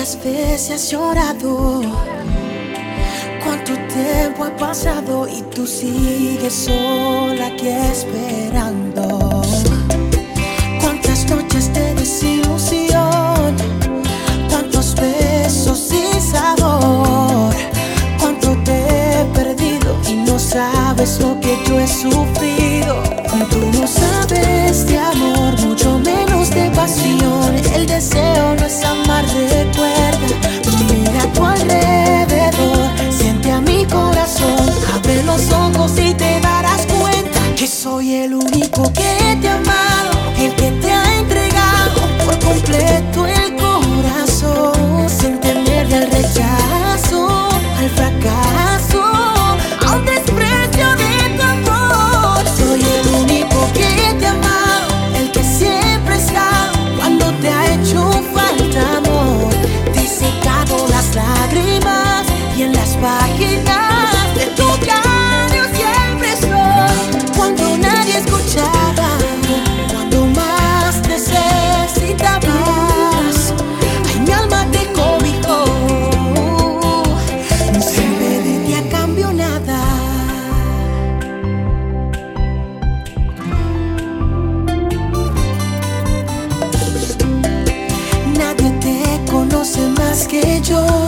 ¿Cuántas veces has llorado? ¿Cuánto tiempo ha pasado y tú sigues sola aquí esperando? ¿Cuántas noches de desilusión? ¿Cuántos besos sin sabor? ¿Cuánto te he perdido y no sabes lo que yo he sufrido? Tú no sabes de amor, mucho menos de pasión. El deseo no es amar, recuerda. Mira a tu alrededor, siente a mi corazón. Abre los ojos y te darás cuenta que soy el único que te ha amado, el que te ha entregado por completo el corazón, sin temerle al rechazo, al fracaso, a un desprecio de tu amor. Soy el único que te ha amado, el que siempre ha estado cuando te ha hecho falta amor. Te he secado las lágrimas y en las páginas de tu diario siempre estoy. Cuando nadie escuchaba, cuando más necesitabas, ay, mi alma te cobijó, sin pedirte a cambio nada. Nadie te conoce más que yo.